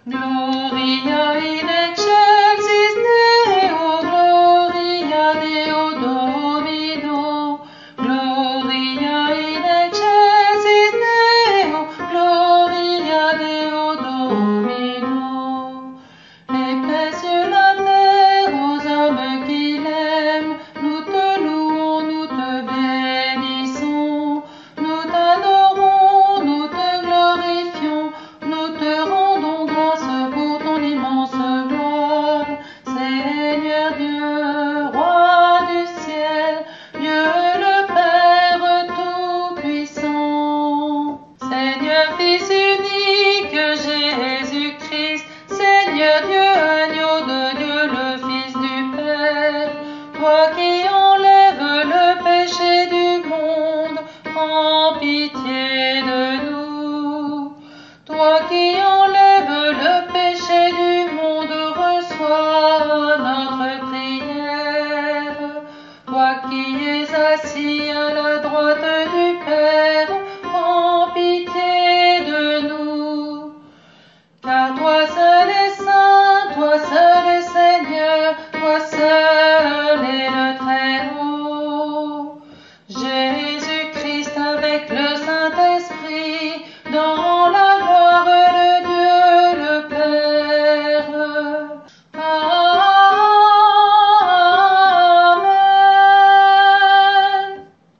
Gloria in excelsis Deo, Gloria Deo Domino. Gloria in excelsis Deo, Gloria Deo Domino. Les paix sur la terre aux hommes qu'il aime, nous te louons, nous te bénissons, nous t'adorons, nous te glorifions, nous te rendons grâce pour ton immense gloire. Seigneur Dieu, roi du ciel, Dieu le Père Tout-Puissant. Seigneur Fils unique, Jésus-Christ, Seigneur Dieu, agneau de Dieu, le Fils du Père, toi qui enlèves le péché du monde, prends pitié de nous. Toi qui enlèves le péché du monde, reçois notre prière. Toi qui es assis